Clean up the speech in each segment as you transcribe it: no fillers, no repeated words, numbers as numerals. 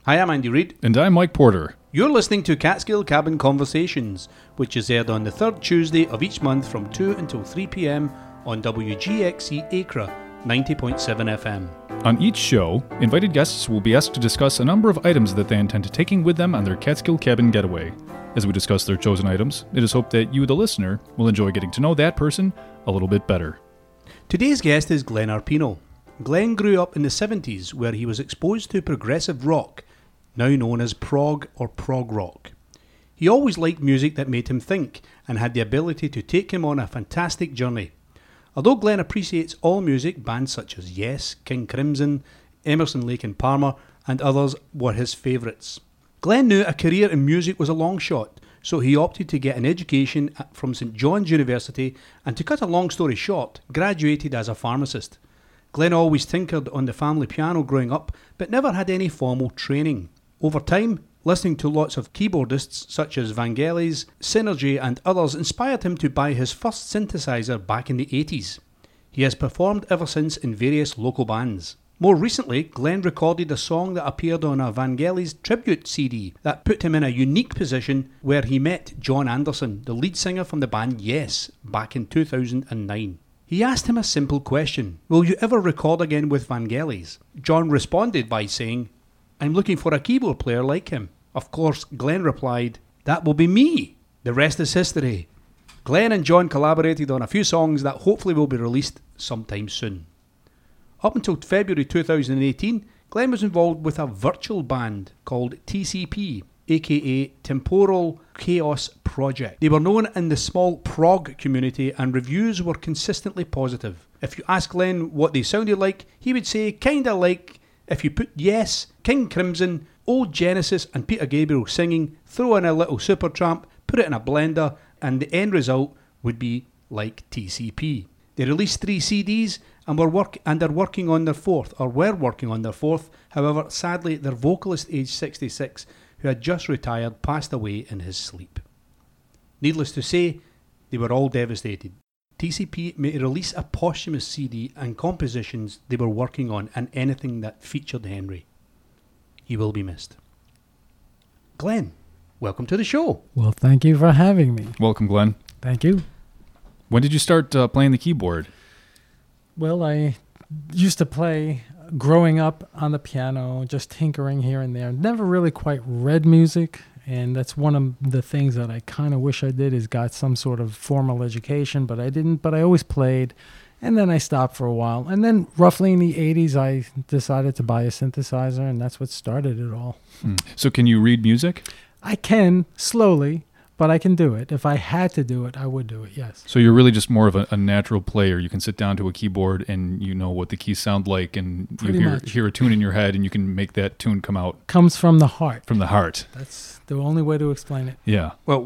Hi, I'm Andy Reid. And I'm Mike Porter. You're listening to Catskill Cabin Conversations, which is aired on the third Tuesday of each month from 2 until 3 p.m. on WGXC Acra 90.7 FM. On each show, invited guests will be asked to discuss a number of items that they intend to taking with them on their Catskill Cabin getaway. As we discuss their chosen items, it is hoped that you, the listener, will enjoy getting to know that person a little bit better. Today's guest is Glenn Arpino. Glenn grew up in the 70s where he was exposed to progressive rock, now known as prog or prog rock. He always liked music that made him think and had the ability to take him on a fantastic journey. Although Glenn appreciates all music, bands such as Yes, King Crimson, Emerson, Lake and Palmer and others were his favourites. Glenn knew a career in music was a long shot, so he opted to get an education from St John's University and, to cut a long story short, graduated as a pharmacist. Glenn always tinkered on the family piano growing up, but never had any formal training. Over time, listening to lots of keyboardists such as Vangelis, Synergy and others inspired him to buy his first synthesizer back in the 80s. He has performed ever since in various local bands. More recently, Glenn recorded a song that appeared on a Vangelis tribute CD that put him in a unique position where he met John Anderson, the lead singer from the band Yes, back in 2009. He asked him a simple question: will you ever record again with Vangelis? John responded by saying, I'm looking for a keyboard player like him. Of course, Glenn replied, that will be me. The rest is history. Glenn and John collaborated on a few songs that hopefully will be released sometime soon. Up until February 2018, Glenn was involved with a virtual band called TCP, aka Temporal Chaos Project. They were known in the small prog community and reviews were consistently positive. If you ask Glenn what they sounded like, he would say kinda like if you put Yes, King Crimson, Old Genesis and Peter Gabriel singing, throw in a little Supertramp, put it in a blender, and the end result would be like TCP. They released 3 CDs and were working on their fourth. However, sadly, their vocalist, aged 66, who had just retired, passed away in his sleep. Needless to say, they were all devastated. TCP may release a posthumous CD and compositions they were working on and anything that featured Henry. He will be missed. Glenn, welcome to the show. Well, thank you for having me. Welcome, Glenn. Thank you. When did you start playing the keyboard? Well, I used to play growing up on the piano, just tinkering here and there. Never really quite read music, and that's one of the things that I kind of wish I did, is got some sort of formal education, but I didn't. But I always played, and then I stopped for a while. And then roughly in the 80s, I decided to buy a synthesizer, and that's what started it all. So can you read music? I can, slowly. But I can do it. If I had to do it, I would do it, yes. So you're really just more of a natural player. You can sit down to a keyboard and you know what the keys sound like, and you hear a tune in your head and you can make that tune come out. Comes from the heart. From the heart. That's the only way to explain it. Yeah. Well,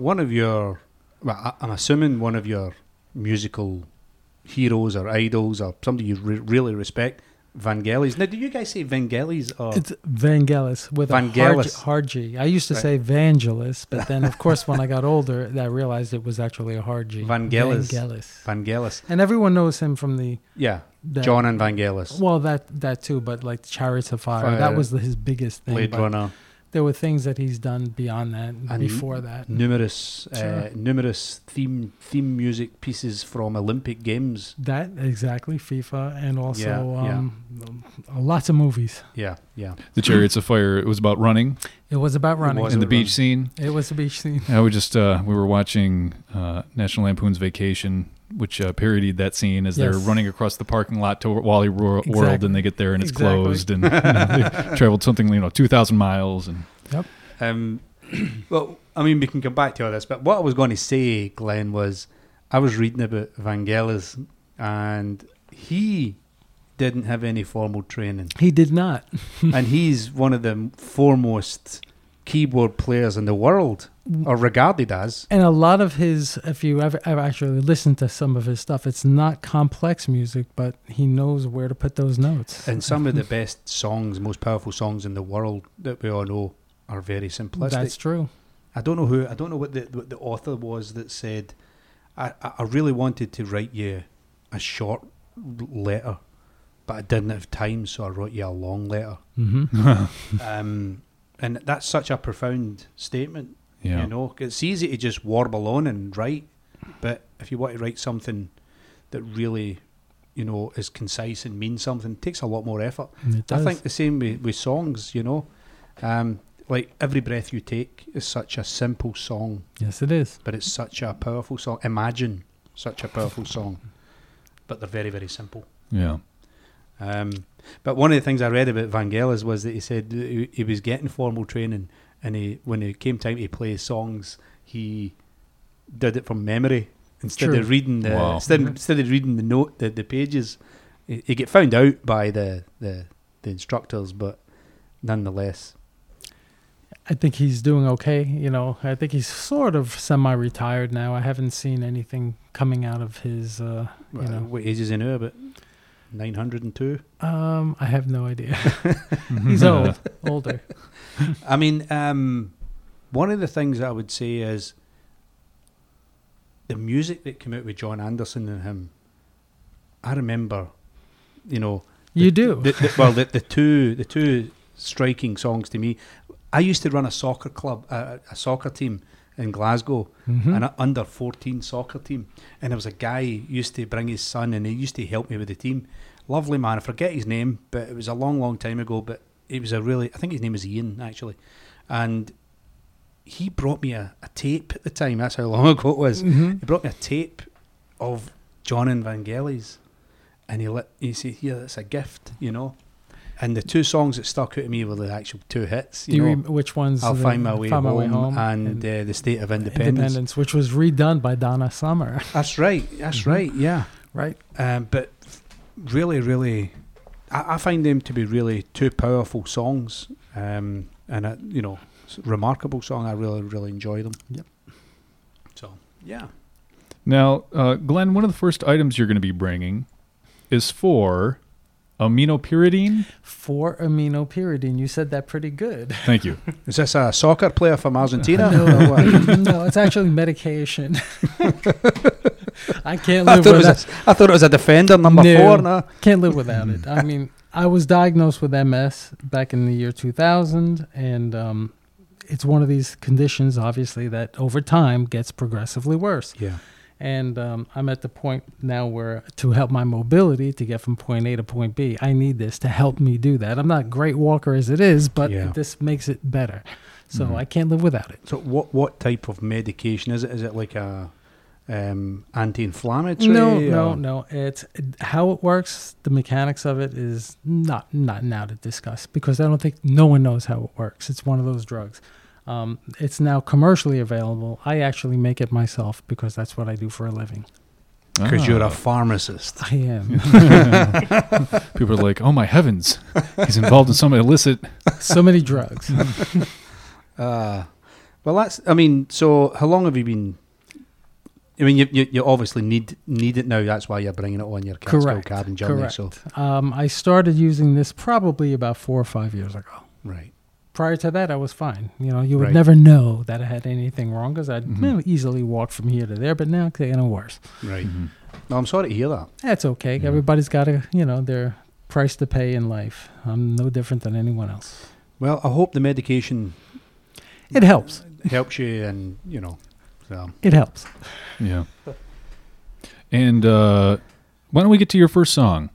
I'm assuming one of your musical heroes or idols or somebody you really respect, Vangelis. Now, do you guys say Vangelis or? It's Vangelis with Vangelis. a hard G. I used to say Vangelis, but then, of course, when I got older, I realized it was actually a hard G. Vangelis. And everyone knows him from the... Yeah, John and Vangelis. Well, that too, but like Chariots of Fire. That was his biggest thing. Blade Runner. There were things that he's done beyond that and before that. Numerous theme music pieces from Olympic Games. That, exactly, FIFA, and also lots of movies. Yeah. The Chariots of Fire, it was about running. It was about running. In the beach scene. It was the beach scene. Yeah, we were watching National Lampoon's Vacation, which parodied that scene as they're running across the parking lot to Wally World, and they get there and it's closed, and they traveled something 2,000 miles. And yep. Well, I mean, we can come back to all this, but what I was going to say, Glenn, was I was reading about Vangelis, and he didn't have any formal training. He did not. And he's one of the foremost keyboard players in the world, or regarded as. And a lot of his, if you ever actually listen to some of his stuff, it's not complex music, but he knows where to put those notes. And some of the best songs, most powerful songs in the world that we all know are very simplistic. That's true. I don't know what the author was that said, I really wanted to write you a short letter, but I didn't have time, so I wrote you a long letter. Mm-hmm. And that's such a profound statement. Yeah. You know, it's easy to just warble on and write, but if you want to write something that really, you know, is concise and means something, it takes a lot more effort. It does. I think the same with songs, you know. Like Every Breath You Take is such a simple song. Yes, it is. But it's such a powerful song. Imagine, such a powerful song. But they're very, very simple. Yeah. But one of the things I read about Vangelis was that he said he was getting formal training, and when it came time to play songs, he did it from memory instead of reading the instead of reading the pages. He get found out by the instructors, but nonetheless. I think he's doing okay. You know, I think he's sort of semi-retired now. I haven't seen anything coming out of his, What age is he now? About 902? I have no idea. He's older. I mean, one of the things I would say is the music that came out with John Anderson and him. I remember, you know. You do? The two striking songs to me. I used to run a soccer club, a soccer team in Glasgow, an under 14 soccer team. And there was a guy who used to bring his son, and he used to help me with the team. Lovely man. I forget his name, but it was a long, long time ago. But it was I think his name was Ian, actually. And he brought me a tape at the time. That's how long ago it was. He brought me a tape of John and Vangelis. And he said, "Here, that's a gift, you know." And the two songs that stuck out to me were the actual two hits. Which ones? I'll Find My Way Home and The State of Independence. Which was redone by Donna Summer. That's right. That's right. Yeah. Right. But really, really, I find them to be really two powerful songs. And remarkable song. I really, really enjoy them. Yep. So yeah. Now, Glenn, one of the first items you're going to be bringing is for aminopyridine. For aminopyridine. You said that pretty good. Thank you. Is this a soccer player from Argentina? No, it's actually medication. I can't live without. I thought it was a defender, number 4. No, can't live without it. I mean, I was diagnosed with MS back in the year 2000, and it's one of these conditions, obviously, that over time gets progressively worse. Yeah. And I'm at the point now where to help my mobility to get from point A to point B, I need this to help me do that. I'm not a great walker as it is, but this makes it better. So I can't live without it. So what type of medication is it? Is it like a anti-inflammatory? No. It's how it works. The mechanics of it is not now to discuss, because I don't think no one knows how it works. It's one of those drugs. It's now commercially available. I actually make it myself because that's what I do for a living. Because you're a pharmacist. I am. People are like, "Oh my heavens, he's involved in some illicit." So many drugs. Well, that's. I mean, so how long have you been? I mean, you obviously need it now. That's why you're bringing it on your Catskill cabin journey. Correct. So, I started using this probably about 4 or 5 years ago. Right. Prior to that, I was fine. You know, you would never know that I had anything wrong because I'd easily walk from here to there. But now it's getting worse. Right. No, I'm sorry to hear that. That's okay. Yeah. Everybody's got their price to pay in life. I'm no different than anyone else. Well, I hope the medication. It helps. Helps you, and so. It helps. Yeah. And why don't we get to your first song?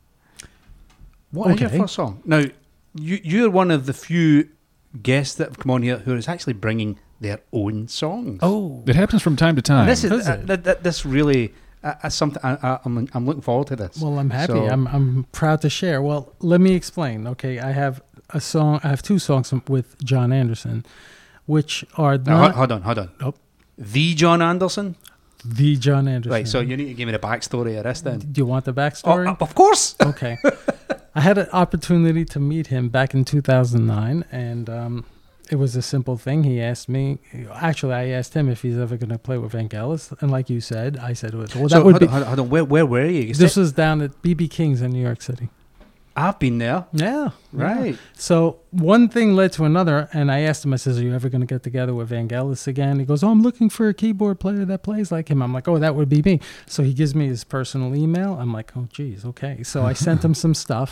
What is your first song? Now, you're one of the few guests that have come on here who is actually bringing their own songs. Oh, it happens from time to time. This is this really something. I'm looking forward to this. Well, I'm happy. So, I'm proud to share. Well, let me explain. Okay, I have a song. I have 2 songs with John Anderson, which are hold on. Oh. The John Anderson. The John Anderson. Right. So you need to give me the backstory of this then. Do you want the backstory? Oh, of course. Okay. I had an opportunity to meet him back in 2009, and it was a simple thing. He asked me, actually, I asked him if he's ever going to play with Vangelis, and like you said, I said, well, that so would be. Hold on, where were you? This was down at BB King's in New York City. I've been there. Yeah. Right. Yeah. So one thing led to another, and I asked him, I says, are you ever going to get together with Vangelis again? He goes, I'm looking for a keyboard player that plays like him. I'm like, that would be me. So he gives me his personal email. I'm like, geez, okay. So I sent him some stuff,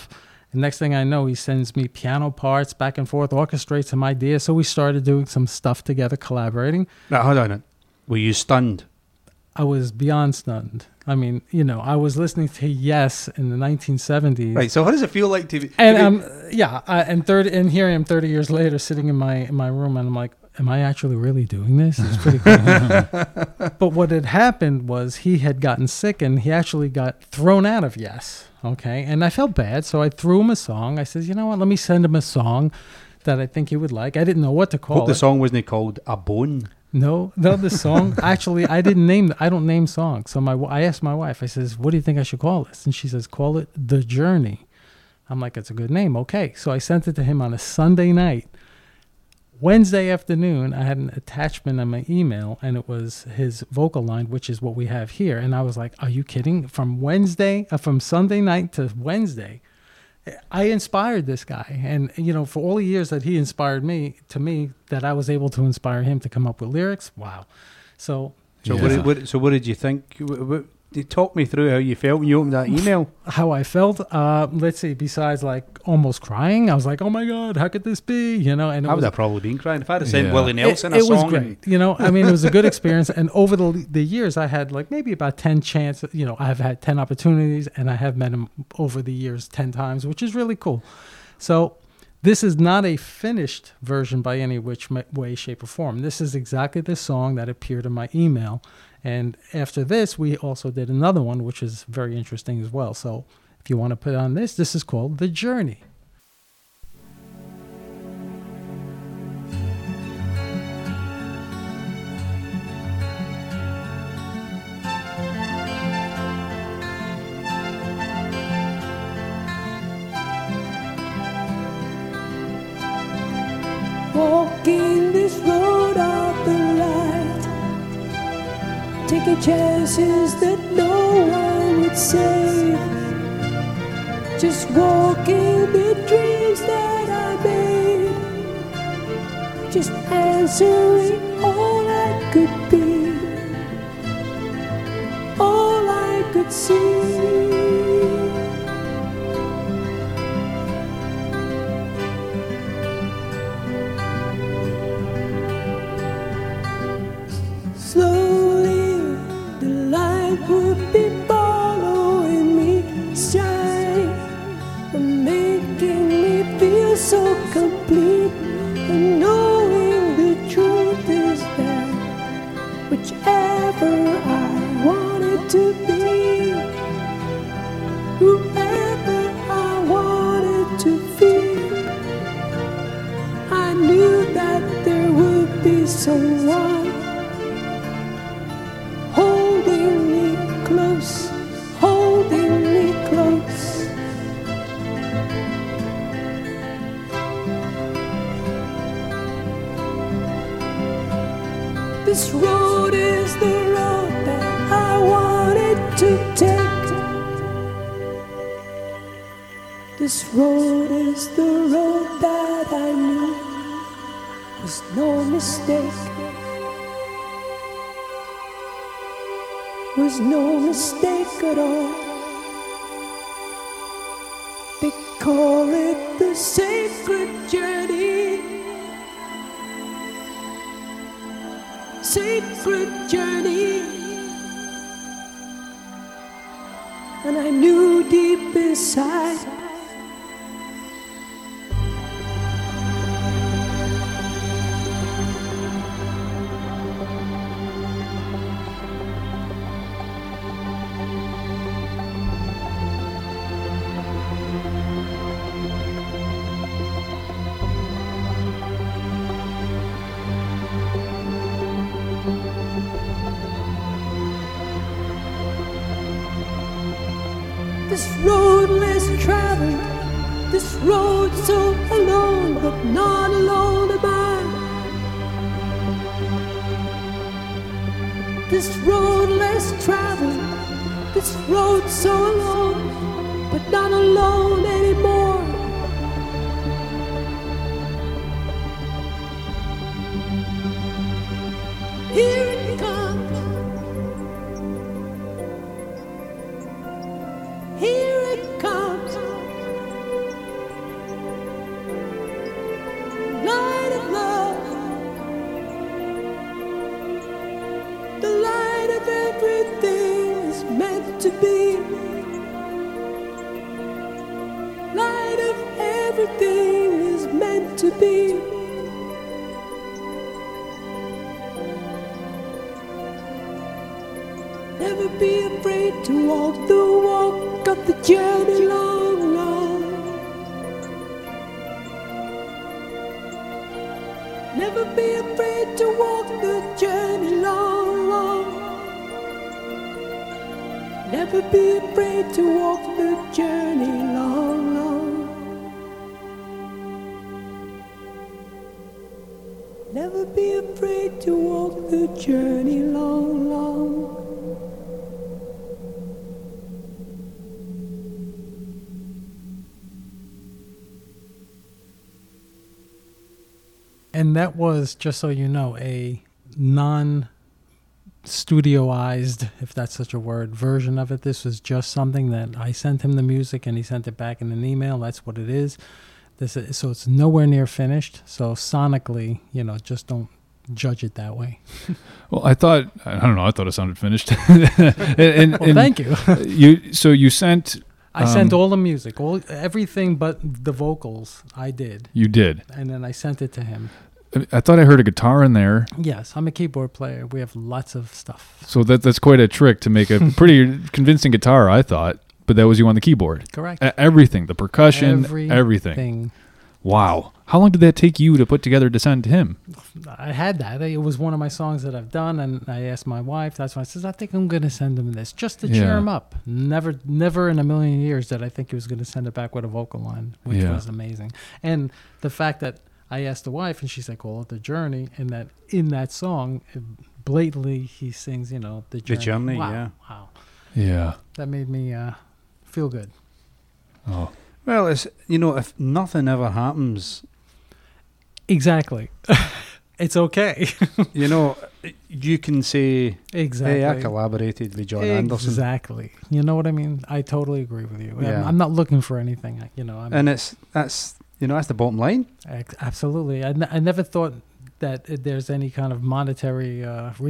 And next thing I know, he sends me piano parts back and forth, orchestrates some ideas. So we started doing some stuff together, collaborating. Now, hold on. Were you stunned? I was beyond stunned. I mean, I was listening to Yes in the 1970s. Right. So, how does it feel like to be? And and here I am 30 years later, sitting in my room, and I'm like, am I actually really doing this? It's pretty cool. But what had happened was he had gotten sick, and he actually got thrown out of Yes. Okay, and I felt bad, so I threw him a song. I said, you know what? Let me send him a song that I think he would like. I didn't know what to call Hope the song wasn't called A Bone. No, the song, actually, I don't name songs. So I asked my wife, I says, what do you think I should call this? And she says, call it The Journey. I'm like, it's a good name. Okay. So I sent it to him on a Sunday night. Wednesday afternoon, I had an attachment on my email, and it was his vocal line, which is what we have here. And I was like, are you kidding? From Sunday night to Wednesday, I inspired this guy. And, for all the years that he inspired me, that I was able to inspire him to come up with lyrics. Wow. So what did you think? Talk me through how you felt when you opened that email. How I felt? Let's see, besides almost crying, I was like, oh my God, how could this be? And I would have probably been crying if I'd have sent Willie Nelson a song. It was great. It was a good experience. And over the years, I had maybe about 10 chances. I've had 10 opportunities, and I have met him over the years 10 times, which is really cool. So this is not a finished version by any which way, shape, or form. This is exactly the song that appeared in my email. And after this, we also did another one, which is very interesting as well. So if you want to put on this is called The Journey. Walking this road of the light, taking chances that no one would save, just walking the dreams that I made, just answering all I could be, all I could see. Slowly, the light would be following me, shine, and making me feel so complete. And knowing the truth is that whichever I wanted to be, whoever I wanted to feel, I knew that there would be someone holding me close, holding me close. This road is the road that I wanted to take. This road is the road that I knew was no mistake. Was no mistake at all. They call it the sacred journey. Sacred journey. And I knew deep inside this road less traveled, this road so alone, but not alone am I. This road less traveled, this road so alone, but not alone anymore. Here it comes. Here it comes. everything is meant to be. Never be afraid to walk the walk of the journey long, long. Never be afraid to walk the journey long, long. Never be afraid to walk the journey long, long. Never be afraid to walk the journey long, long. And that was, just so you know, a non-studioized, if that's such a word, version of it. This was just something that I sent him the music and he sent it back in an email. That's what it is. So it's nowhere near finished. So sonically, just don't judge it that way. Well, I thought it sounded finished. and thank you. You sent... I sent all the music, everything but the vocals. I did. You did. And then I sent it to him. I thought I heard a guitar in there. Yes, I'm a keyboard player. We have lots of stuff. So that's quite a trick to make a pretty convincing guitar, I thought. But that was you on the keyboard. Correct. Everything, the percussion, everything. Wow. How long did that take you to put together to send to him? I had that. It was one of my songs that I've done, and I asked my wife. That's why I says, I think I'm going to send him this just to cheer him up. Never in a million years did I think he was going to send it back with a vocal line, which was amazing. And the fact that I asked the wife, and she's like, "Call it The Journey," and that in that song, blatantly he sings, The Journey. The Journey, Wow. Yeah. That made me feel good. Oh. Well, it's if nothing ever happens, exactly, it's okay. You can say, exactly. "Hey, I collaborated with John Anderson." Exactly. You know what I mean? I totally agree with you. Yeah. I'm not looking for anything. And that's the bottom line. Absolutely. I never thought that there's any kind of monetary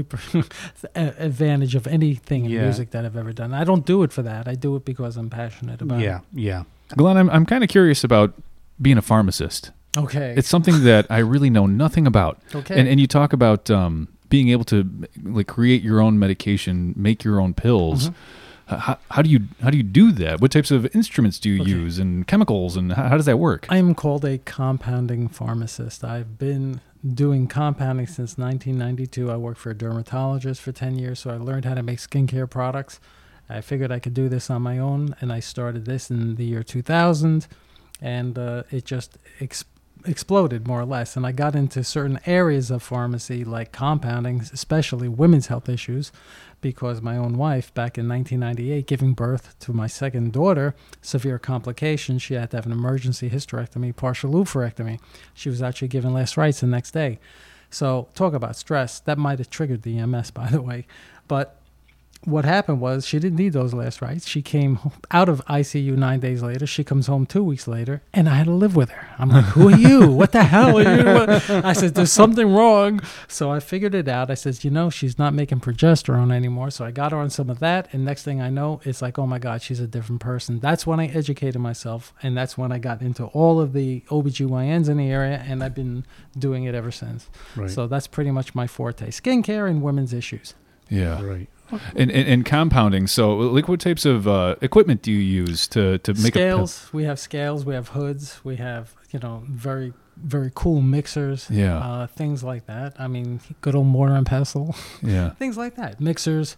advantage of anything in music that I've ever done. I don't do it for that. I do it because I'm passionate about it. Yeah. Glenn, I'm kind of curious about being a pharmacist. Okay. It's something that I really know nothing about. Okay. And you talk about being able to create your own medication, make your own pills. Mm-hmm. How do you do that? What types of instruments do you use, and chemicals, and how does that work? I am called a compounding pharmacist. I've been doing compounding since 1992. I worked for a dermatologist for 10 years, so I learned how to make skincare products. I figured I could do this on my own, and I started this in the year 2000, and it just exploded more or less. And I got into certain areas of pharmacy, like compounding, especially women's health issues, because my own wife, back in 1998, giving birth to my second daughter, severe complications, she had to have an emergency hysterectomy, partial oophorectomy. She was actually given last rites the next day. So talk about stress. That might have triggered the MS, by the way. But what happened was she didn't need those last rites. She came out of ICU 9 days later. She comes home 2 weeks later, and I had to live with her. I'm like, who are you? What the hell are you? I said, there's something wrong. So I figured it out. I said, she's not making progesterone anymore. So I got her on some of that, and next thing I know, it's like, oh my God, she's a different person. That's when I educated myself, and that's when I got into all of the OBGYNs in the area, and I've been doing it ever since. Right. So that's pretty much my forte, skincare and women's issues. Yeah. Right. And compounding. So, what types of equipment do you use to make scales? We have scales. We have hoods. We have very, very cool mixers. Yeah. Things like that. I mean, good old mortar and pestle. Yeah. Things like that. Mixers.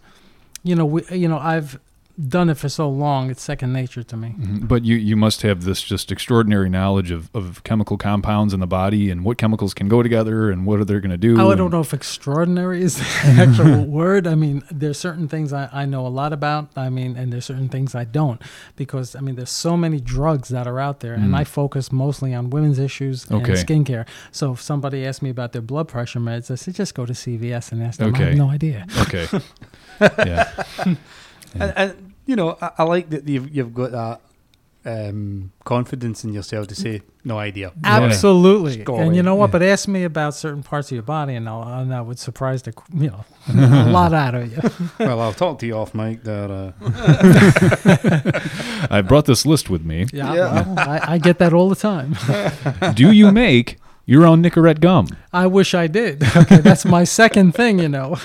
I've done it for so long, it's second nature to me. Mm-hmm. But you must have this just extraordinary knowledge of chemical compounds in the body and what chemicals can go together and what are they going to do. I don't know if extraordinary is the actual word. I mean, there's certain things I know a lot about. I mean, and there's certain things I don't, because there's so many drugs that are out there, and I focus mostly on women's issues and skincare. So if somebody asks me about their blood pressure meds, I say just go to CVS and ask them. I have no idea. Okay. Yeah. And I like that you've got that confidence in yourself to say no idea. Absolutely. Just go And away. you know what? But ask me about certain parts of your body, and I would surprise a lot out of you. Well, I'll talk to you off mic there. I brought this list with me. Well, I get that all the time. Do you make your own Nicorette gum? I wish I did. Okay, that's my second thing,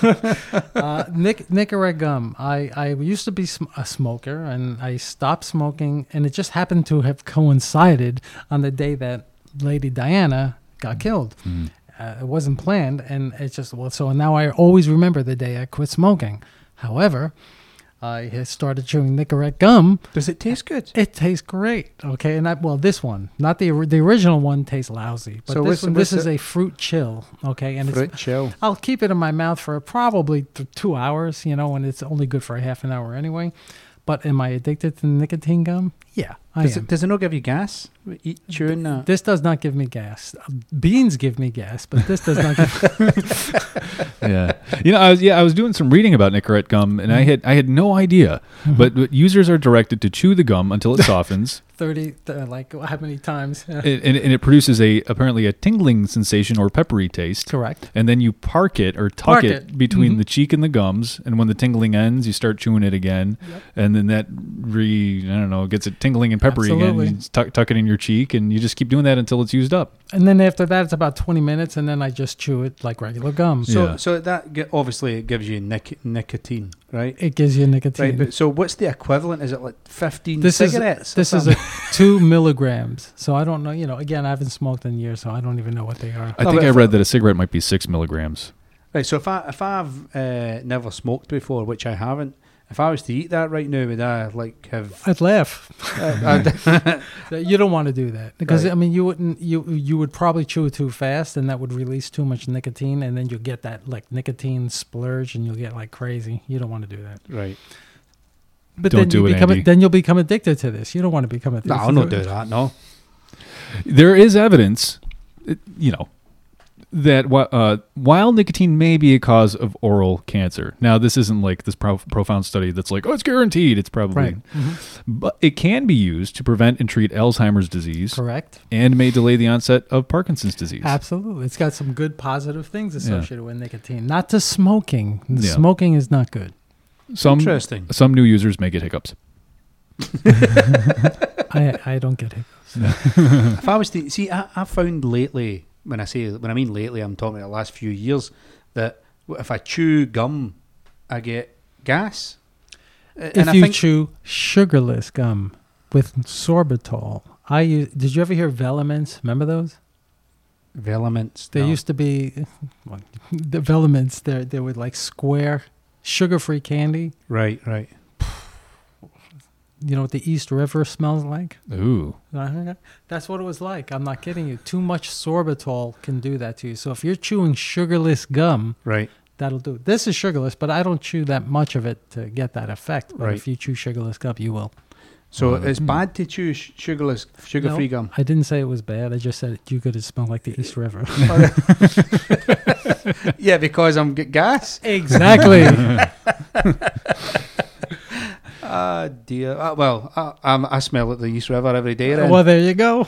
Nicorette gum. I used to be a smoker, and I stopped smoking, and it just happened to have coincided on the day that Lady Diana got killed. Mm. It wasn't planned, and it's just, so now I always remember the day I quit smoking. However, I had started chewing Nicorette gum. Does it taste good? It tastes great. Okay, and this one, not the original one, tastes lousy. But So this is a fruit chill. Okay, and Fruit chill. I'll keep it in my mouth for probably 2 hours. And it's only good for a half an hour anyway. But am I addicted to nicotine gum? Yeah, I am. Does it not give you gas? Chewing that? This does not give me gas. Beans give me gas, but this does not give. Yeah, I was doing some reading about Nicorette gum, and I had no idea. But users are directed to chew the gum until it softens. 30, like how many times? and it produces apparently a tingling sensation or peppery taste. Correct. And then you tuck it between the cheek and the gums, and when the tingling ends, you start chewing it again, and then that gets it tingling and peppery Absolutely. again. You tuck it in your cheek, and you just keep doing that until it's used up. And then after that, it's about 20 minutes, and then I just chew it like regular gum. So that obviously it gives you nicotine, right? It gives you nicotine. Right, but so what's the equivalent? Is it like 15 This cigarettes? This is 2 milligrams. So I don't know. Again, I haven't smoked in years, so I don't even know what they are. I think I read that a cigarette might be 6 milligrams. Right, so if I've never smoked before, which I haven't, if I was to eat that right now, would I have? I'd laugh. You don't want to do that because Right. I mean, you wouldn't. You would probably chew it too fast, and that would release too much nicotine, and then you'll get that like nicotine splurge, and you'll get like crazy. You don't want to do that. Right. But Don't then do it, Andy. then you'll become addicted to this. You don't want to become addicted. No, I'll not do that. No. There is evidence, that while nicotine may be a cause of oral cancer, now this isn't like this profound study that's like, oh, it's guaranteed. It's probably, Right. but it can be used to prevent and treat Alzheimer's disease, Correct. and may delay the onset of Parkinson's disease. Absolutely. It's got some good positive things associated with nicotine. Not to smoking. Yeah. Smoking is not good. Interesting. Some new users may get hiccups. I don't get hiccups. If I was to see, I found lately, when I mean lately, I'm talking about the last few years, that if I chew gum, I get gas. If you chew sugarless gum with sorbitol, did you ever hear Velements? Remember those? Velements. They used to be the Velements. They were like square, sugar-free candy. Right. You know what the East River smells like? Ooh. That's what it was like. I'm not kidding you. Too much sorbitol can do that to you. So if you're chewing sugarless gum, Right. that'll do it. This is sugarless, but I don't chew that much of it to get that effect. But Right. if you chew sugarless gum, you will. So it's bad to chew sugar-free No, gum. I didn't say it was bad. I just said you could smell like the East River. Yeah, because I'm get gas. Exactly. Dear. I smell it the East River every day. Then. Well, there you go.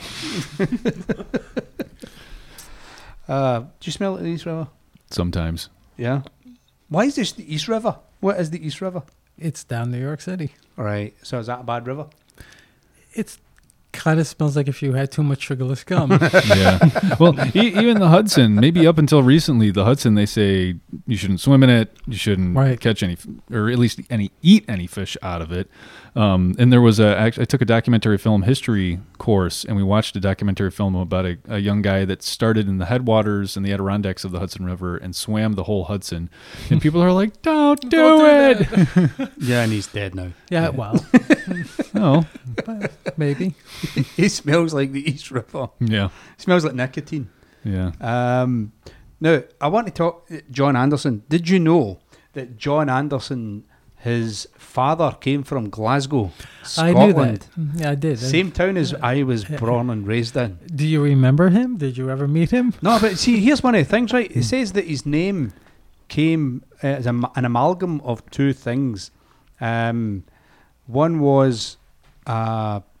Do you smell it the East River? Sometimes. Yeah. Why is this the East River? What is the East River? It's down New York City. All right. So is that a bad river? It's kind of smells like if you had too much sugarless gum. Yeah. Well, even the Hudson, maybe up until recently, the Hudson, they say you shouldn't swim in it. You shouldn't catch any, or at least eat any fish out of it. And there was I took a documentary film history course, and we watched a documentary film about a young guy that started in the headwaters in the Adirondacks of the Hudson River and swam the whole Hudson. And people are like, don't do it. Yeah, and he's dead now. Yeah, well. Oh. Maybe. He smells like the East River. Yeah. He smells like nicotine. Yeah. Now, I want to talk John Anderson. Did you know that John Anderson, his father came from Glasgow, Scotland? I knew that. Yeah, I did. Same town as I was born and raised in. Do you remember him? Did you ever meet him? No, but see, here's one of the things, right? It says that his name came as an amalgam of two things. One was a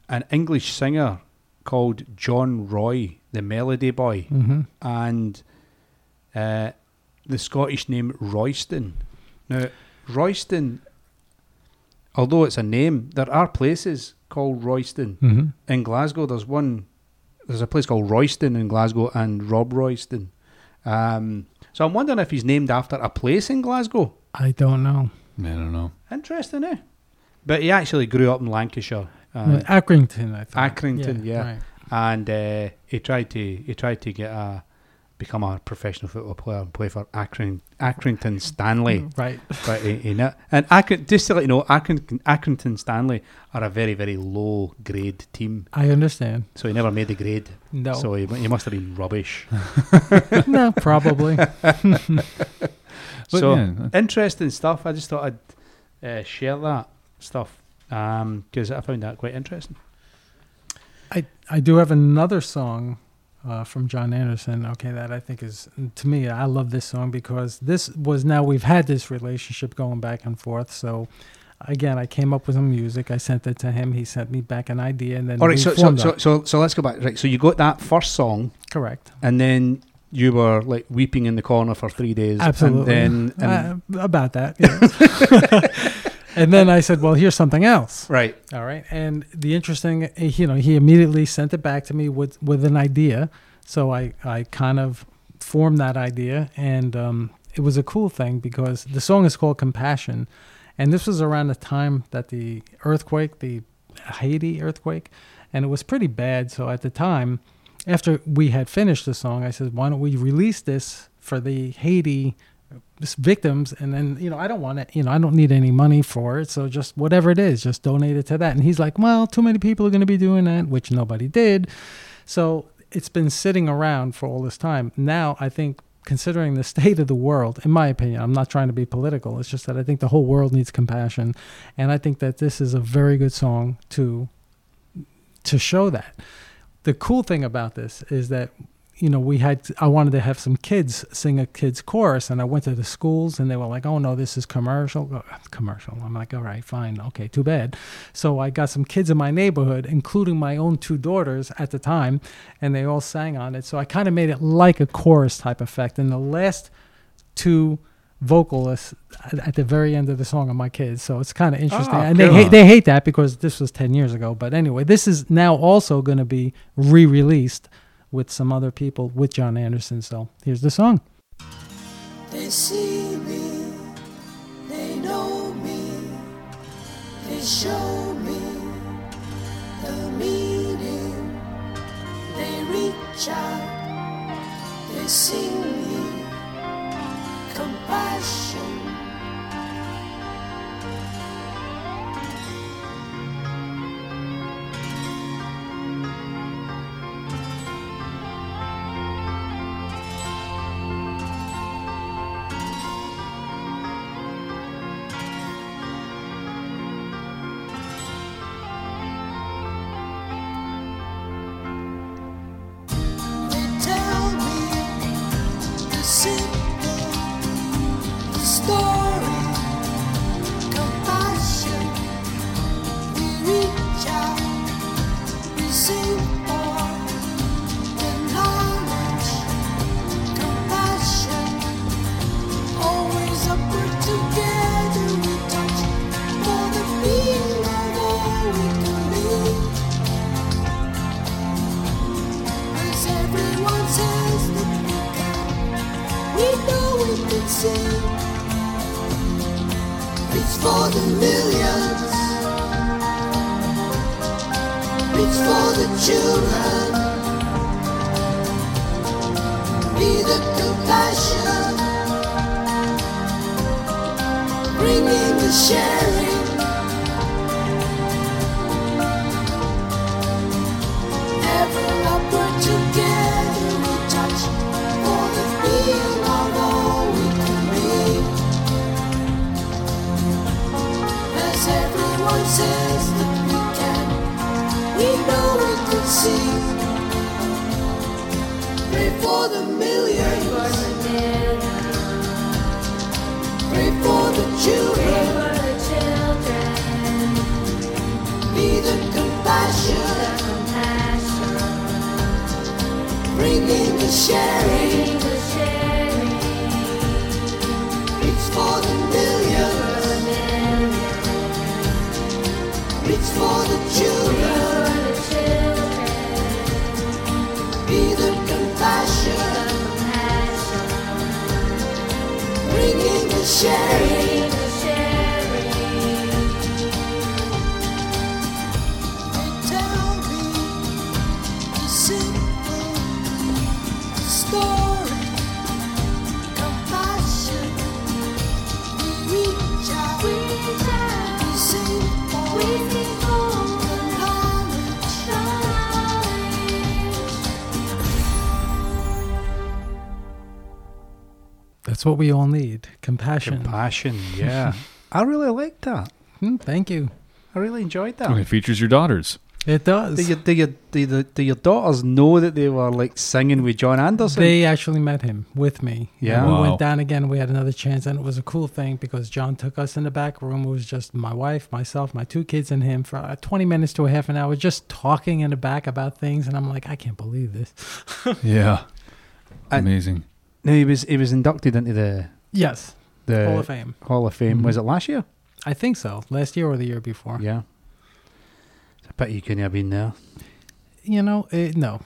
an English singer called John Roy, the Melody Boy, and the Scottish name Royston. Now, Royston, although it's a name, there are places called Royston in Glasgow. There's a place called Royston in Glasgow and Rob Royston. So I'm wondering if he's named after a place in Glasgow. I don't know. I don't know. Interesting, eh? But he actually grew up in Lancashire. Accrington, I think. Accrington, yeah. Right. And he tried to become a professional football player and play for Accrington Stanley. Right. But just to let you know, Accrington Stanley are a very, very low grade team. I understand. So he never made the grade. No. So he must have been rubbish. No, probably. So interesting stuff. I just thought I'd share that stuff because I found that quite interesting. I do have another song from John Anderson, okay, that I think is, to me, I love this song because we've had this relationship going back and forth. So, again, I came up with some music. I sent it to him. He sent me back an idea. And then all right, so let's go back. Right, so you got that first song. Correct. And then you were like weeping in the corner for 3 days. Absolutely. And about that. Yeah. And then I said, well, here's something else. Right. All right. And the interesting, he immediately sent it back to me with an idea. So I kind of formed that idea. And it was a cool thing because the song is called Compassion. And this was around the time that the earthquake, the Haiti earthquake, and it was pretty bad. So at the time, after we had finished the song, I said, why don't we release this for the Haiti victims, and then I don't want it, I don't need any money for it, so just whatever it is, just donate it to that. And he's like, well, too many people are going to be doing that, which nobody did. So it's been sitting around for all this time. Now I think, considering the state of the world, in my opinion, I'm not trying to be political, it's just that I think the whole world needs compassion, and I think that this is a very good song to show that. The cool thing about this is that I wanted to have some kids sing a kids chorus, and I went to the schools and they were like, oh no, this is commercial. I'm like, all right, fine. Okay, too bad. So I got some kids in my neighborhood, including my own 2 daughters at the time, and they all sang on it. So I kind of made it like a chorus type effect. And the last 2 vocalists at the very end of the song are my kids. So it's kind of interesting. And they hate that because this was 10 years ago. But anyway, this is now also going to be re-released with some other people with John Anderson. So here's the song. They see me, they know me, they show me the meaning, they reach out, they sing me compassion. Children, be the compassion. the sharing. Reach for the millions. Reach for the children. Be the compassion. Bringing the sharing. They tell me the simple story. Compassion. We reach out. We sing for the knowledge. That's what we all need. Compassion. Compassion, yeah. I really liked that. Thank you. I really enjoyed that. And it features your daughters. It does. Do your daughters know that they were like singing with John Anderson? They actually met him with me. Yeah. And we Wow. went down again. We had another chance, and it was a cool thing because John took us in the back room. It was just my wife, myself, my 2 kids, and him for 20 minutes to a half an hour, just talking in the back about things. And I'm like, I can't believe this. Yeah. And- Amazing. No, he was inducted into the Yes. Hall of Fame. Hall of Fame. Mhm. Was it last year? I think so. Last year or the year before. Yeah. It's a pity you couldn't have been there. You know, no.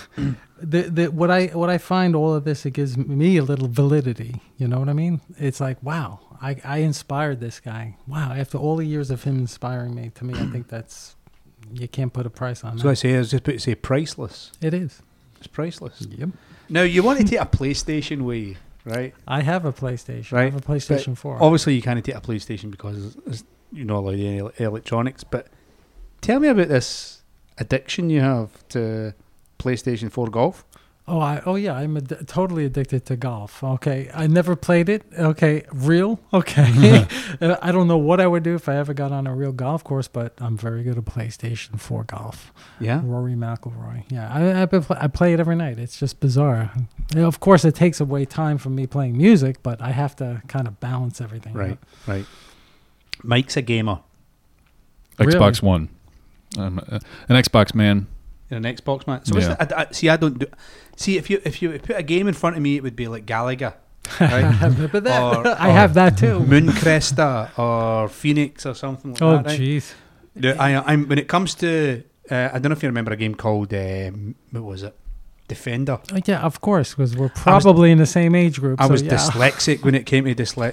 What I find all of this, it gives me a little validity. You know what I mean? It's like, wow, I inspired this guy. Wow, after all the years of him inspiring me, to me, I think that's, you can't put a price on So I that. say, I was just about to say priceless. It is. It's priceless. Yep. Now, you want to take a PlayStation with you, right? I have a PlayStation. Right, I have a PlayStation 4. Obviously, you can't take a PlayStation because you're not allowed any electronics. But tell me about this addiction you have to PlayStation 4 golf. Oh yeah, I'm totally addicted to golf. Okay, I never played it. Okay, real. Okay, I don't know what I would do if I ever got on a real golf course, but I'm very good at PlayStation 4 golf. Yeah. Rory McIlroy. Yeah, I play it every night. It's just bizarre. You know, of course, it takes away time from me playing music, but I have to kind of balance everything. Right. out. Right. Mike's a gamer. Xbox One. I'm an Xbox man. You're an Xbox man. So Yeah. I don't do. See, if you put a game in front of me, it would be like Galaga, right? But that, Or- I have that too. Mooncresta or Phoenix or something like Oh that. Right? jeez. I'm when it comes to I don't know if you remember a game called what was it? Defender. Yeah, of course, because we're probably in the same age group. I so was yeah. dyslexic when it came to I was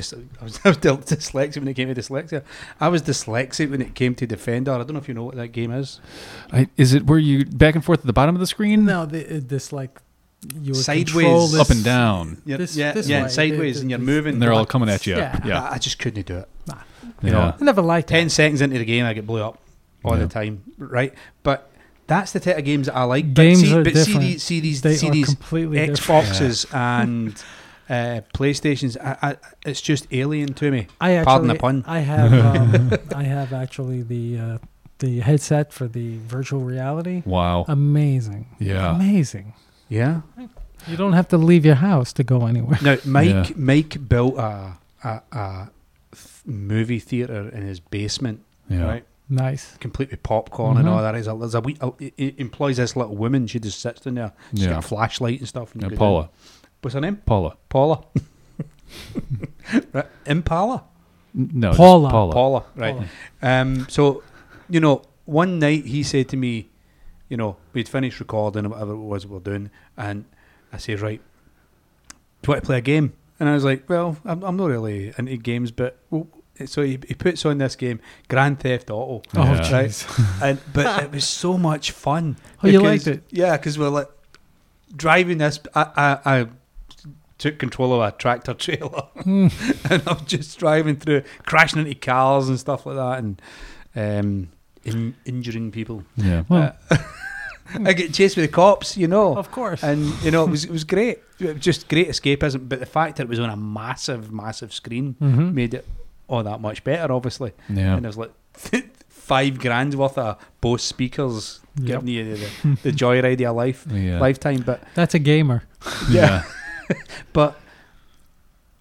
dyslexic when it came to dyslexia. I was dyslexic when it came to Defender. I don't know if you know what that game is. Is it where you back and forth at the bottom of the screen? No, this like you would Sideways. control this, Up and down. You're, This yeah, way. sideways, and you're moving. And they're all coming at you. Yeah. Yeah. I just couldn't do it. Yeah. know, I never liked 10 it. seconds into the game, I get blew up all Yeah. the time, right? But that's the type of games that I like. Games but see, are but different. see these They are these completely different. Xboxes and PlayStations. It's just alien to me. I Pardon the actually, pun. I have, I have actually the headset for the virtual reality. Wow. Amazing. Yeah. Amazing. Yeah. You don't have to leave your house to go anywhere. Now, Yeah. Mike built a movie theater in his basement, Yeah. right? Nice. Complete with popcorn and Mhm. all that. There's a wee, it employs this little woman. She just sits in there. She's Yeah. got a flashlight and stuff. And Yeah, you go Paula. down. What's her name? Paula. Paula. Right. Impala. No. just Paula. Paula. Right. Paula. So, one night he said to me, we'd finished recording or whatever it was we were doing, and I said, right, do you want to play a game? And I was like, well, I'm not really into games, but so he puts on this game, Grand Theft Auto. Oh, Yeah. Right. jeez. But it was so much fun. Oh, you because- liked it? Yeah, because we're like driving this. I took control of a tractor trailer, Hmm. and I'm just driving through, crashing into cars and stuff like that, and injuring people. Yeah. Well, I get chased with the cops, of course. and it was great. It was just great escapism. But the fact that it was on a massive, massive screen Mhm. made it all that much better, obviously. Yeah. And there's like $5,000 worth of Bose speakers Yep. giving you the joyride of your Yeah. lifetime. But That's a gamer. Yeah. but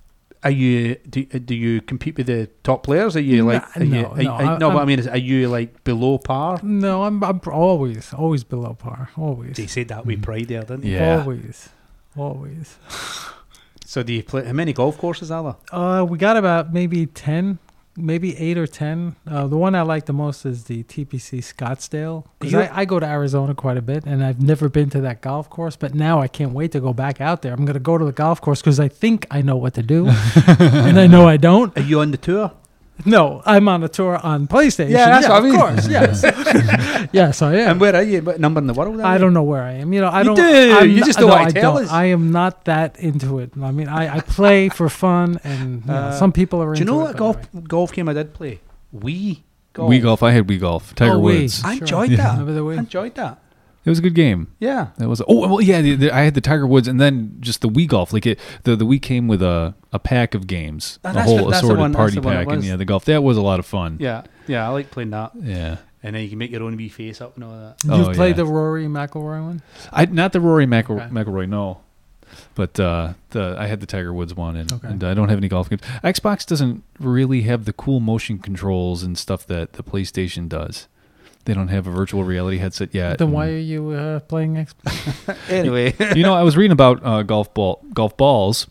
Are you do you compete with the top players? Are you like but I mean, are you like below par? No, I'm always below par. Always. They said that with pride there, didn't they? Yeah. Always. So do you play? How many golf courses are there? We got about maybe 10, maybe 8 or 10. The one I like the most is the TPC Scottsdale. Because I go to Arizona quite a bit, and I've never been to that golf course. But now I can't wait to go back out there. I'm going to go to the golf course because I think I know what to do, and I know I don't. Are you on the tour? No, I'm on a tour on PlayStation. Yeah, that's what I mean. Of course, yes. Yes, I am. And where are you? What number in the world? I don't know where I am. You know, I you don't. Do. You just don't want to tell us. I am not that into it. I mean, I play for fun, and some people are into it. Do you know what golf game I did play? Wii Golf. Wii Golf. I had Wii Golf. Tiger Woods. I enjoyed that. Remember the Wii? I enjoyed that. It was a good game. Yeah. That was. Oh well, yeah. I had the Tiger Woods, and then just the Wii Golf. Like the Wii came with a pack of games, a whole assorted party pack, and the golf. That was a lot of fun. Yeah. I like playing that. Yeah. And then you can make your own wee face up and all that. You've played the Rory McIlroy one? Not the Rory McIlroy, no. But I had the Tiger Woods one, and I don't have any golf games. Xbox doesn't really have the cool motion controls and stuff that the PlayStation does. They don't have a virtual reality headset yet. Then why are you playing Xbox? Anyway. I was reading about golf balls,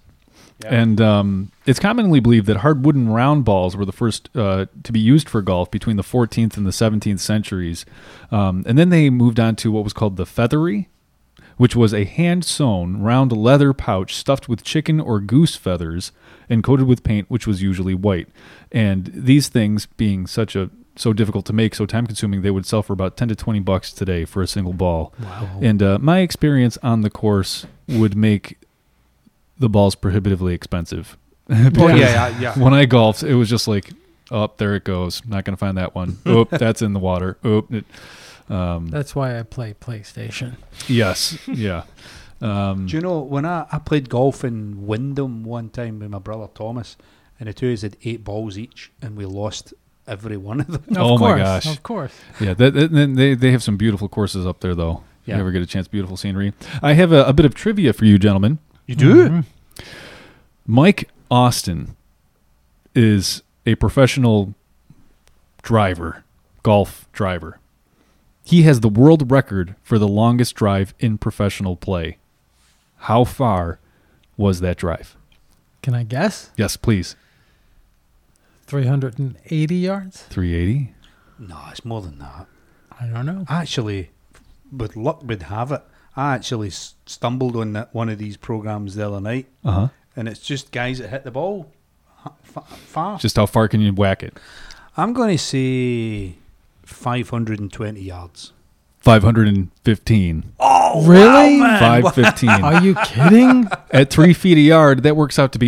and it's commonly believed that hard wooden round balls were the first to be used for golf between the 14th and the 17th centuries. And then they moved on to what was called the feathery, which was a hand-sewn round leather pouch stuffed with chicken or goose feathers and coated with paint, which was usually white. And these things being so difficult to make, so time-consuming, they would sell for about $10 to $20 today for a single ball. Wow. And my experience on the course would make the balls prohibitively expensive. Yeah. When I golfed, it was just like, oh, there it goes. Not going to find that one. Oh, that's in the water. Oh, that's why I play PlayStation. Yes, yeah. Do you know, when I played golf in Wyndham one time with my brother Thomas, and the two of us had 8 balls each, and we lost every one of them. My gosh. Of course. Yeah, they have some beautiful courses up there, though. Yeah. If you ever get a chance, beautiful scenery. I have a bit of trivia for you, gentlemen. You do? Mm-hmm. Mike Austin is a professional golf driver. He has the world record for the longest drive in professional play. How far was that drive? Can I guess? Yes, please. 380 yards? 380? No, it's more than that. I don't know. Actually, with luck would have it, I actually stumbled on one of these programs the other night, and it's just guys that hit the ball far. Just how far can you whack it? I'm going to say 520 yards. 515. Oh, really? Wow, 515. Are you kidding? At 3 feet a yard, that works out to be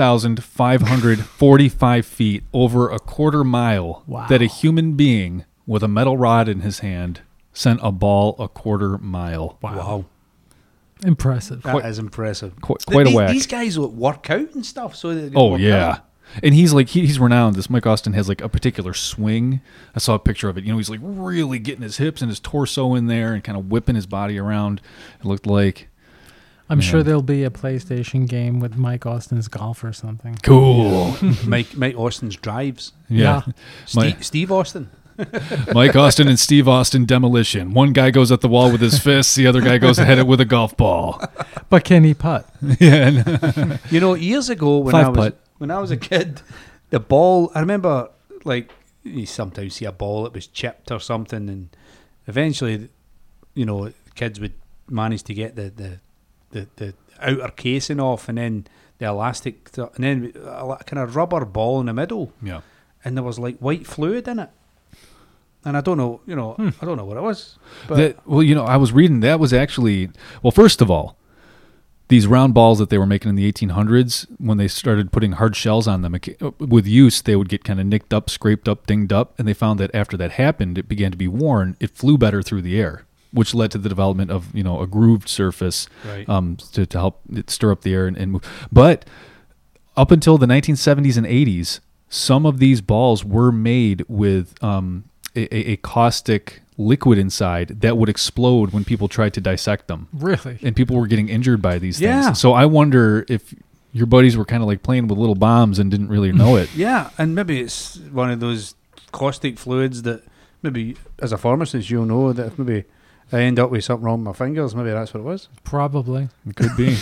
1,545 feet, over a quarter mile. Wow. That a human being with a metal rod in his hand sent a ball a quarter mile. Wow. Impressive. That is impressive. Quite a whack. These guys work out and stuff. So yeah. And he's renowned. This Mike Austin has like a particular swing. I saw a picture of it. He's like really getting his hips and his torso in there and kind of whipping his body around. It looked like. I'm sure there'll be a PlayStation game with Mike Austin's golf or something. Cool. Mike Austin's drives. Yeah. Steve Austin. Mike Austin and Steve Austin demolition. One guy goes at the wall with his fists. The other guy goes ahead it with a golf ball. But can he putt? Yeah. Years ago when I was a kid, the ball, I remember, like, you sometimes see a ball that was chipped or something, and eventually, kids would manage to get the outer casing off, and then the elastic, and then a kind of rubber ball in the middle. Yeah. And there was like white fluid in it. And I don't know, I don't know what it was. But I was reading that was actually, first of all, these round balls that they were making in the 1800s, when they started putting hard shells on them, with use, they would get kind of nicked up, scraped up, dinged up. And they found that after that happened, it began to be worn. It flew better through the air, which led to the development of, a grooved surface, right. To help it stir up the air and move. But up until the 1970s and 80s, some of these balls were made with a caustic liquid inside that would explode when people tried to dissect them. Really? And people were getting injured by these Yeah. things. So I wonder if your buddies were kind of like playing with little bombs and didn't really know it. Yeah, and maybe it's one of those caustic fluids that maybe as a pharmacist you'll know that if maybe I end up with something wrong with my fingers, maybe that's what it was. Probably. It could be.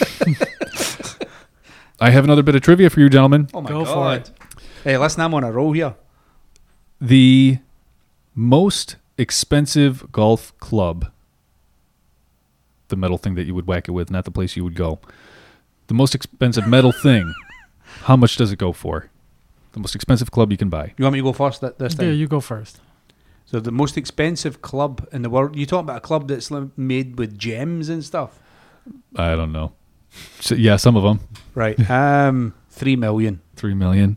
I have another bit of trivia for you, gentlemen. Oh my Go God. for it. Hey, listen, I'm on a roll here. The most expensive golf club, the metal thing that you would whack it with, not the place you would go. The most expensive metal thing, how much does it go for? The most expensive club you can buy. You want me to go first this time? Yeah, you go first. So the most expensive club in the world. You talking about a club that's made with gems and stuff? I don't know. So, yeah, some of them. Right. $3 million. $3 million.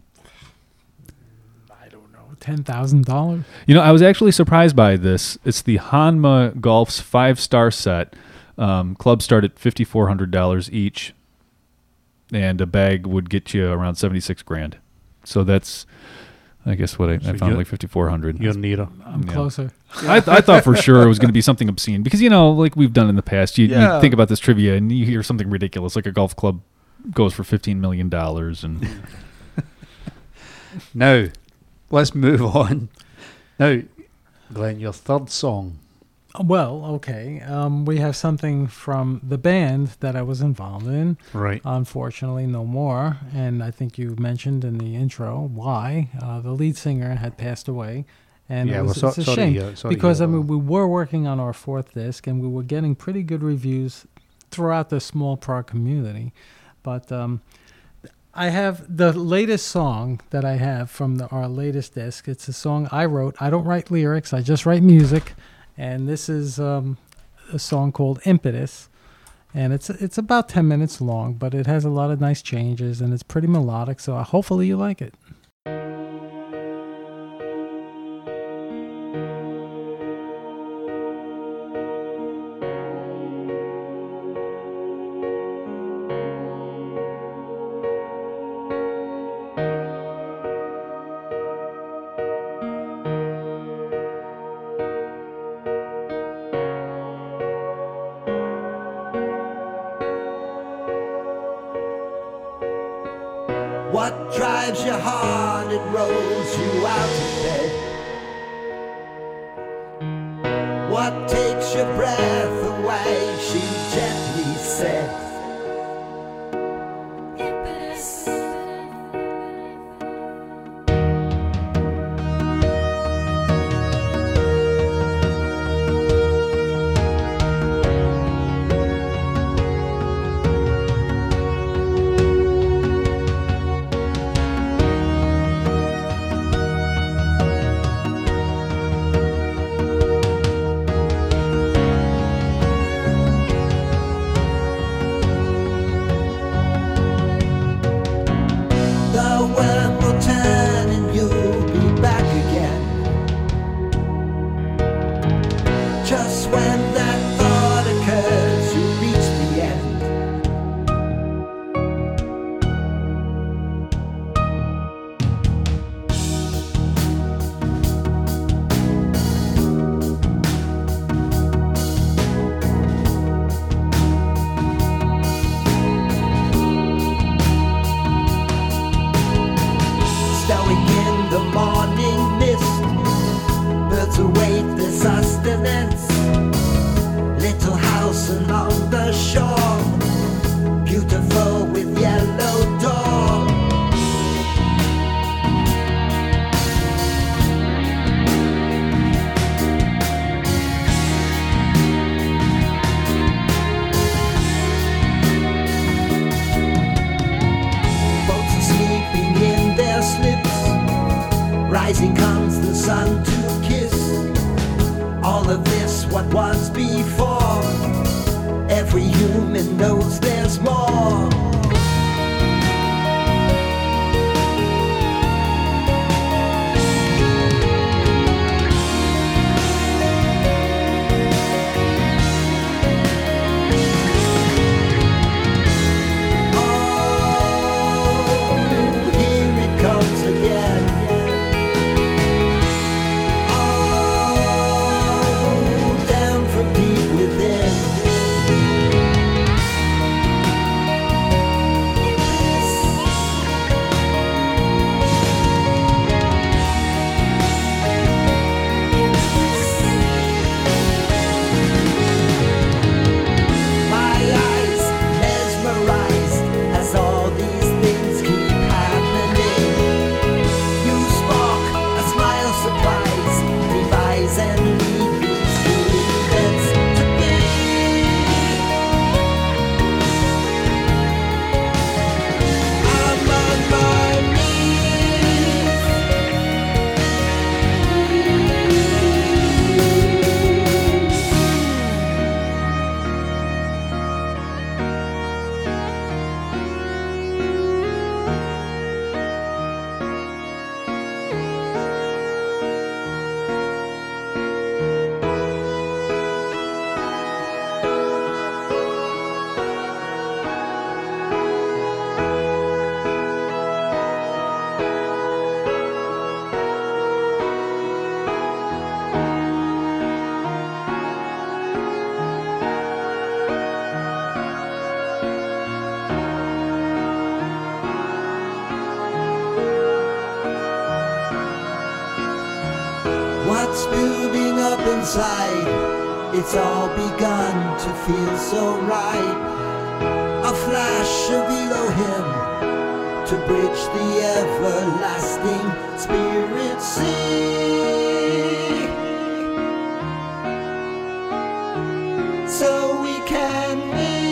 I don't know. $10,000. You know, I was actually surprised by this. It's the Hanma Golf's 5-star set. Clubs start at $5,400 each, and a bag would get you around $76,000. So that's, I guess, what I found like $5,400. You're nearer. I'm Yeah. closer. I thought for sure it was going to be something obscene because, you know, like we've done in the past, you think about this trivia and you hear something ridiculous, like a golf club goes for $15 million. And Now, let's move on. Now, Glenn, your third song. Well, okay. We have something from the band that I was involved in. Right. Unfortunately, no more. And I think you mentioned in the intro why the lead singer had passed away. And Yeah, it's well, a sorry shame to hear- sorry to because hear I mean that. we were working on our fourth disc and we were getting pretty good reviews throughout the small prog community. But I have the latest song that I have from our latest disc. It's a song I wrote. I don't write lyrics. I just write music. And this is a song called Impetus. And it's about 10 minutes long, but it has a lot of nice changes, and it's pretty melodic, so hopefully you like it. What drives your heart and rolls you out of bed? What takes your breath away? She gently said. Rising comes the sun to kiss all of this, what was before. Every human knows there's more. thoughts building up inside. It's all begun to feel so right. A flash of Elohim to bridge the everlasting spirit sea, so we can meet.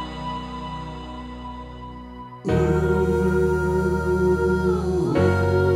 Ooh.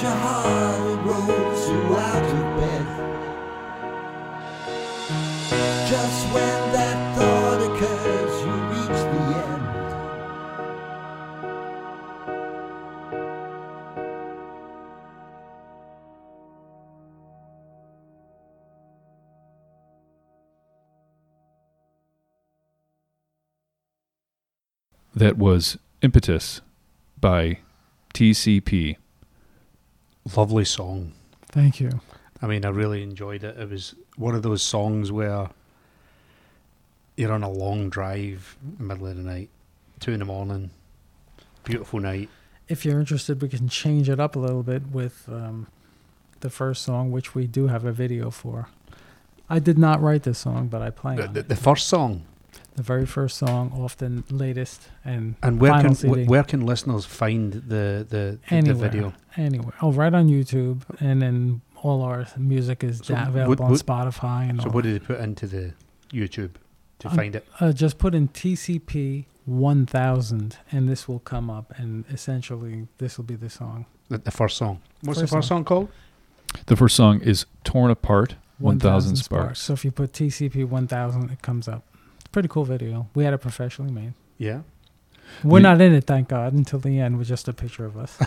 your heart, it rolls you out of bed. Just when that thought occurs, you reach the end. That was Impetus by TCP. Lovely song. Thank you. I mean, I really enjoyed it. It was one of those songs where you're on a long drive in the middle of the night, 2 a.m, beautiful night. If you're interested, we can change it up a little bit with the first song, which we do have a video for. I did not write this song, but I play on it. The first song. The very first song off the latest and where final can CD. where can listeners find the video? Anywhere. Oh, right on YouTube, and then all our music is available on Spotify and all. So what did they put into the YouTube to find it? Just put in TCP 1000, and this will come up, and essentially this will be the song. The first song. What's the first song called? The first song is Torn Apart, 1000 Sparks. So if you put TCP 1000, it comes up. Pretty cool video. We had it professionally made. Yeah. We're not in it, thank God, until the end with just a picture of us.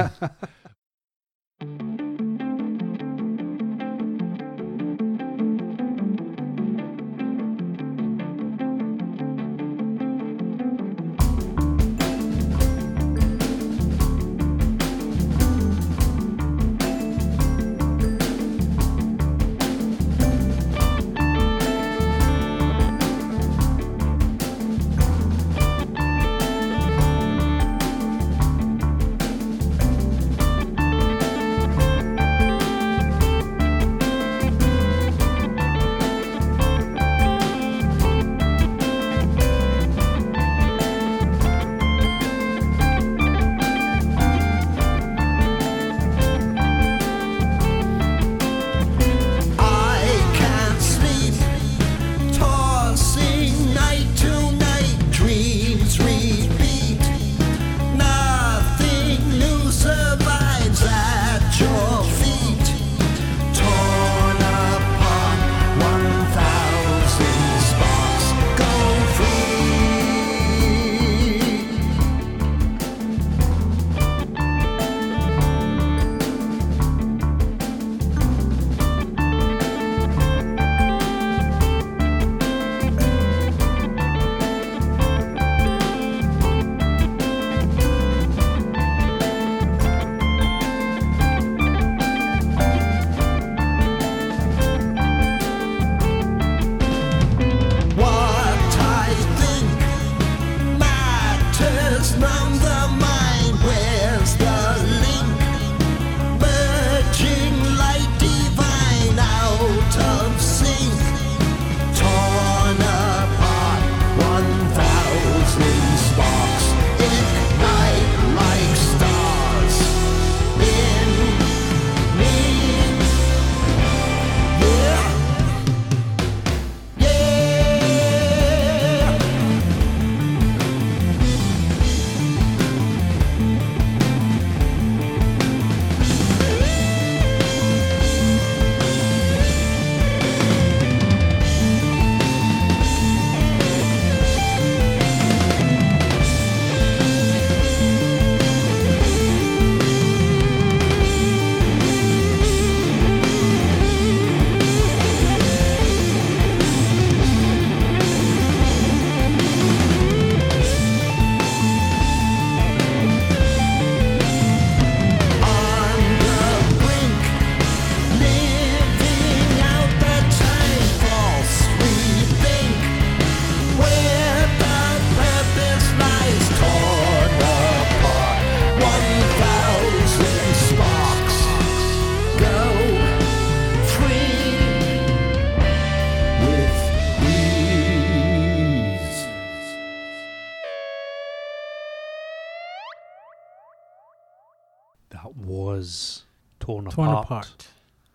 That was Torn Torn Apart. Apart.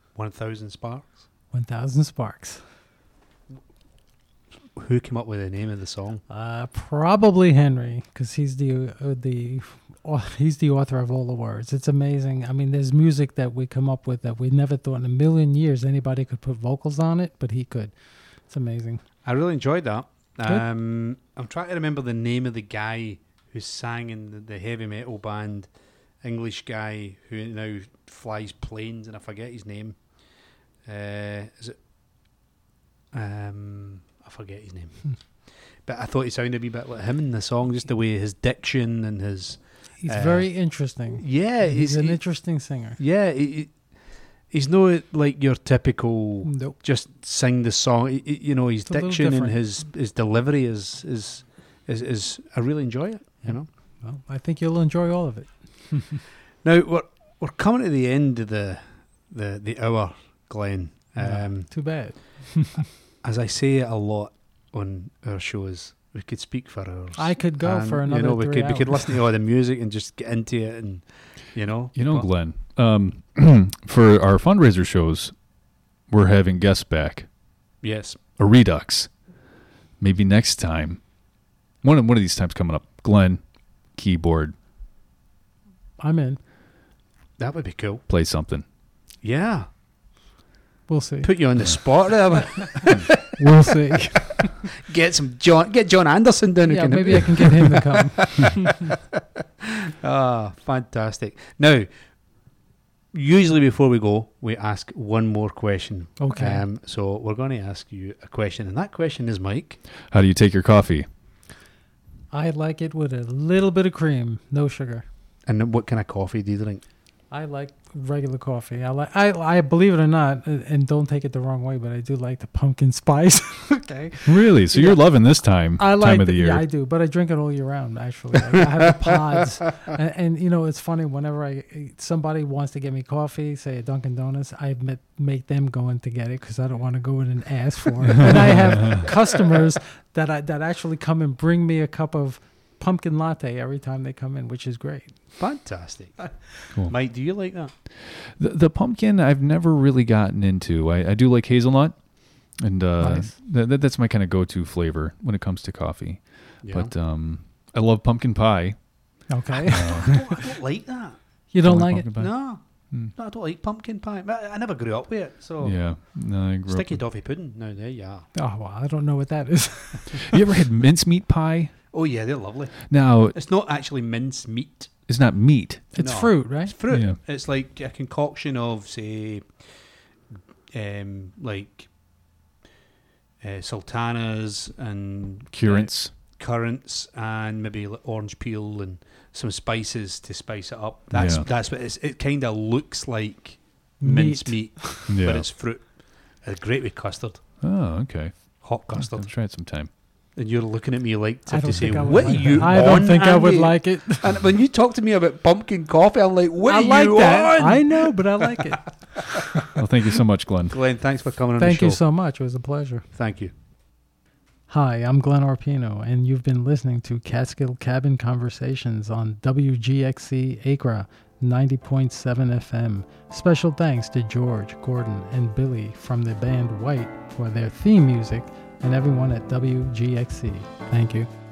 1000 Sparks. 1000 Sparks. Who came up with the name of the song? Probably Henry, because he's the he's the author of all the words. It's amazing. I mean, there's music that we come up with that we never thought in a million years anybody could put vocals on it, but he could. It's amazing. I really enjoyed that. I'm trying to remember the name of the guy who sang in the heavy metal band, English guy who now flies planes, and I forget his name. Is it? I forget his name. But I thought he sounded a wee bit like him in the song, just the way his diction and his... He's very interesting. Yeah. He's an interesting singer. Yeah, he's not like your typical just sing the song. His diction and his delivery is I really enjoy it, you know. Well, I think you'll enjoy all of it. Now, we're coming to the end of the hour, Glenn. Too bad. As I say a lot on our shows, we could speak for hours. I could go for another 3 hours. We could listen to all the music and just get into it, and Glenn. For our fundraiser shows, we're having guests back. Yes, a Redux. Maybe next time. One of these times coming up. Glenn, keyboard. I'm in. That would be cool. Play something. Yeah. We'll see. Put you on the spot there. We'll see. Get John Anderson down. Yeah, maybe I can get him to come. Fantastic. Now, usually before we go, we ask one more question. Okay. So we're going to ask you a question, and that question is, Mike, how do you take your coffee? I like it with a little bit of cream, no sugar. And what kind of coffee do you drink? I like regular coffee. I believe it or not, and don't take it the wrong way, but I do like the pumpkin spice. Okay. Really? So you're loving this time of the year. Yeah, I do, but I drink it all year round, actually. I have the pods. And it's funny, whenever somebody wants to get me coffee, say a Dunkin' Donuts, I make them go in to get it because I don't want to go in and ask for it. And I have customers that actually come and bring me a cup of pumpkin latte every time they come in, which is great. Fantastic. Cool. Mike, do you like that? The pumpkin I've never really gotten into. I do like hazelnut, and nice. That's my kind of go-to flavor when it comes to coffee. Yeah. But I love pumpkin pie. Okay. I don't like that. You don't like it? Pie? No, I don't like pumpkin pie. I never grew up with it, so Yeah. No, I grew sticky up toffee pudding. No, there you are. Oh, well, I don't know what that is. You ever had mincemeat pie? Oh yeah, they're lovely. Now, It's not actually mince meat. it's not meat. It's No. fruit, right? It's fruit. Yeah. It's like a concoction of, say, sultanas and Currants. currants and maybe like orange peel and some spices to spice it up. That's what it kind of looks like mince meat, Yeah. but it's fruit. It's great with custard, Oh, okay. hot I'll custard. try it sometime. And you're looking at me like I to don't say, think I would what are like you that. I don't on, think I would Andy?" like it. And when you talk to me about pumpkin coffee, I'm like, what I are like you that. on? I know, but I like it. Well, thank you so much, Glenn. Glenn, thanks for coming on the Thank show. you so much. It was a pleasure. Thank you. Hi, I'm Glenn Arpino, and you've been listening to Catskill Cabin Conversations on WGXC Acra 90.7 FM. Special thanks to George, Gordon, and Billy from the band White for their theme music, and everyone at WGXC. Thank you.